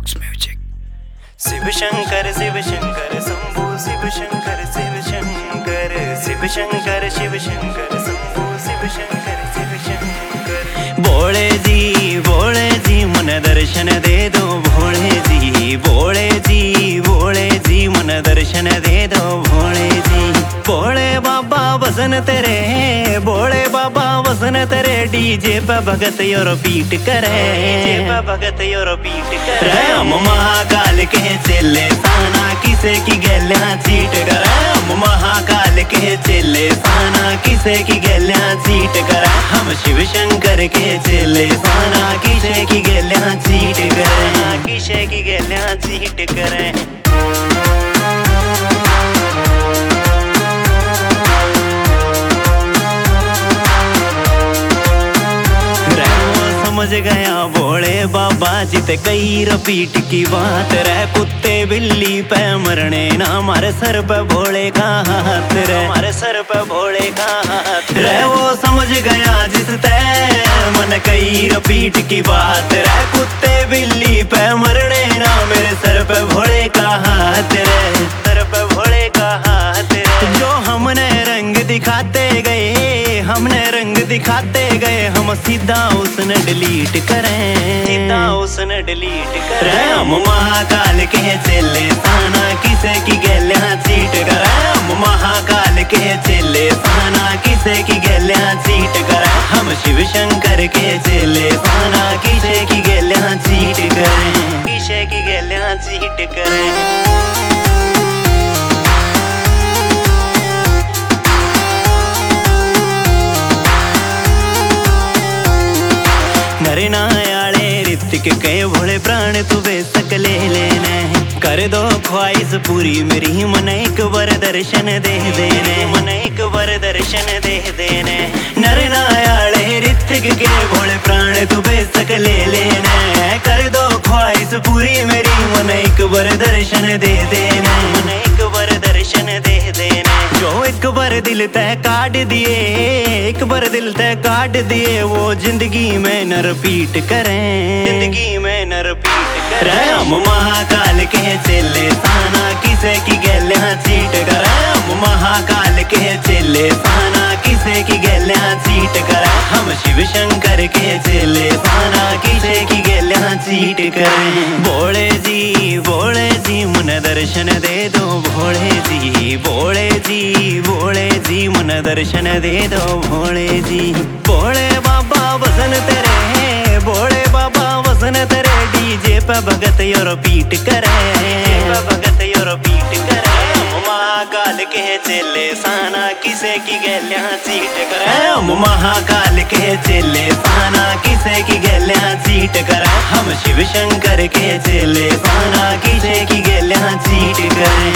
Box music. Shiv Shankar Shambhu Shiv Shankar Shankar Shiv Shankar Shambhu Shiv Shankar. Bhole ji मन दर्शन दे दो भोले जी मन दर्शन दे दो भोले जी। भोले बाबा वसन तेरे भोले बाबा वसन तेरे डीजे पे भगत योर पीट करे भगत योर पीट करे। हम महाकाल के चेले साना किसे की गैलियां चीट करे। हम महाकाल के चेले साना किसे की गैलियां चीट करे। हम शिव शंकर के चेले साना किसे की गैलियां चीट करे किसे की गैलियां चीट करे। समझ गया भोले बाबा जी ते कई रपीट की बात रह। कुत्ते बिल्ली पे मरने ना हमारे सर पे भोले का हाथ रह। हमारे सर पे भोले का हाथ रह। वो समझ गया जिस तय मन कई रपीट की बात रह। कुत्ते बिल्ली पे मरने ना मेरे सर पे भोले का हाथ रह। सर पे भोले का हाथ रह। जो हमने रंग दिखाते गए हमने रंग दिखाते गए हम सीधा उसने डिलीट करें सीधा उसने डिलीट करें। हम महाकाल के चेले साना किसे की गैलियां चीट करे। हम महाकाल के चेले साना किसे की गैलियां चीट करे। हम शिव शंकर के चेले साना किसे की गैलियां चीट करें किसे की गैलियां चीट करें। नरे नायाले ऋतिक के भोले प्राण तू बेसक ले लेने। कर दो ख्वाहिश पूरी मेरी मन एक बार दर्शन दे देने मन एक बार दर्शन दे देने। नरे नायाले ऋतिक के भोले प्राण तू बेसक ले लेने। कर दो ख्वाहिश पूरी मेरी मन एक बार दर्शन दे देने मन एक बार दर्शन दे देने। जो एक बार दिल तय काट दिए एक बार दिल तय काट दिए वो जिंदगी में न रिपीट करें जिंदगी में न रिपीट करें। हम महाकाल के चेले साना किसे की गैलियां चीट करे। हम महाकाल के चेले साना किसे की गैलियां चीट करे। हम शिव शंकर के चेले साना किसे की गैलियां चीट करें। भोले जी मन दर्शन दे दो भोले जी मन दर्शन दे दो भोले जी। भोले बाबा वसन तेरे भोले बाबा वसन तेरे डीजे पे भगत योर पीट करे भगत योर पीट करे। महाकाल के चेले साना किसे की गैलियां चीट करे। हम महाकाल के चेले साना किसे की गैलियां चीट करे। हम शिव शंकर के चेले साना किसे की गैलियां चीट करे।